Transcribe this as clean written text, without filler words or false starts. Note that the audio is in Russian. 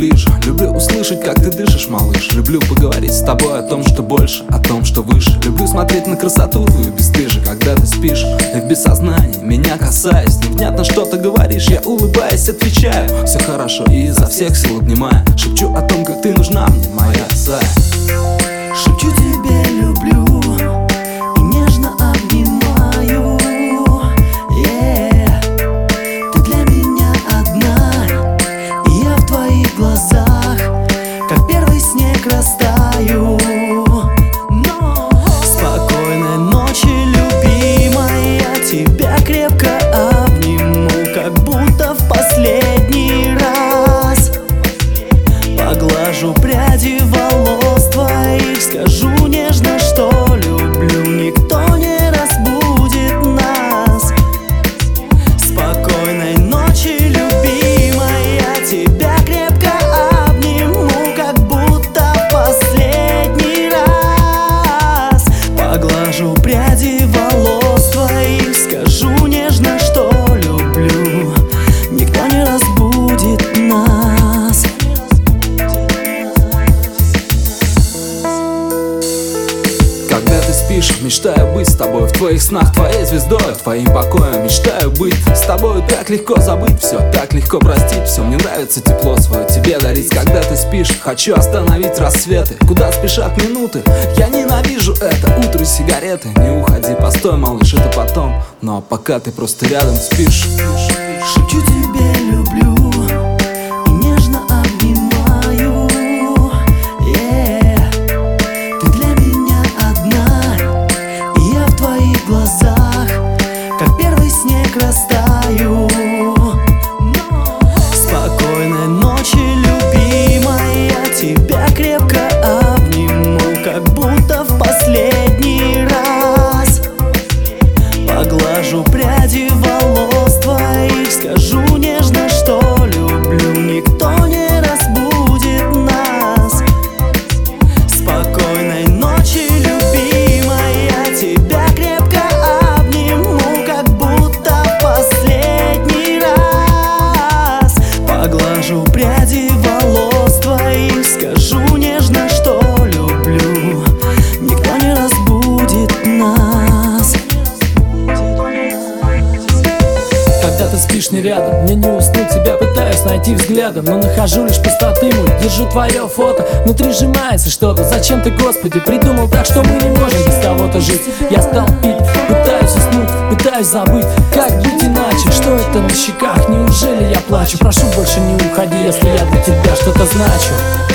ближе. Люблю услышать, как ты дышишь, малыш. Люблю поговорить с тобой о том, что больше, о том, что выше. Люблю смотреть на красоту твою бесстыже, когда ты спишь и в бессознании меня касаясь. Невнятно, что ты говоришь, я улыбаясь отвечаю: все хорошо, и изо всех сил обнимая шепчу о том, как ты нужна мне, моя Зая. Шепчу тебе люблю и нежно обнимаю. Ты для меня одна, и я в твоих глазах, как первый снег, растаю. Спокойной ночи, любимая, я тебя крепко обниму, как будто в последний раз. Поглажу пряди волос твоих, скажу нежно, что люблю. Никто не разбудит нас. Спокойной ночи, любимая, я тебя крепко обниму, как будто в последний раз. Поглажу пряди волос твоих, скажу нежно, что люблю. Никто не разбудит нас. Когда ты спишь, мечтаю быть с тобой, в твоих снах твоей звездой, твоим покоем мечтаю быть с тобой. Так легко забыть все, так легко простить все. Мне нравится тепло свое тебе дарить. Когда ты спишь, хочу остановить рассветы, куда спешат минуты. Я ненавижу это, утро сигареты. Не уходи, постой, малыш, это потом. Ну а пока ты просто рядом спишь. Шепчу тебе люблю и нежно обнимаю. Ты для меня одна, и я в твоих глазах, как первый снег, растаю. Спокойной ночи, любимая, я тебя крепко обниму, как будто в последний раз. Поглажу пряди волос твоих, скажу нежно, что люблю. Никто не разбудит нас. Спокойной ночи, любимая, я тебя крепко обниму, как будто в последний раз. Поглажу пряди волос твоих, скажу нежно, что люблю. Никто не разбудит нас. Когда ты спишь не рядом, мне не уснуть, тебя пытаюсь найти взглядом, но нахожу лишь пустоты мой. Держу твое фото, внутри сжимается что-то. Зачем ты, Господи, придумал так, что мы не можем без кого-то жить? Я стал пить, пытаюсь уснуть, пытаюсь забыть, как быть иначе. Что это на щеках? Неужели я плачу? Прошу, больше не уходи, если я для тебя что-то значу.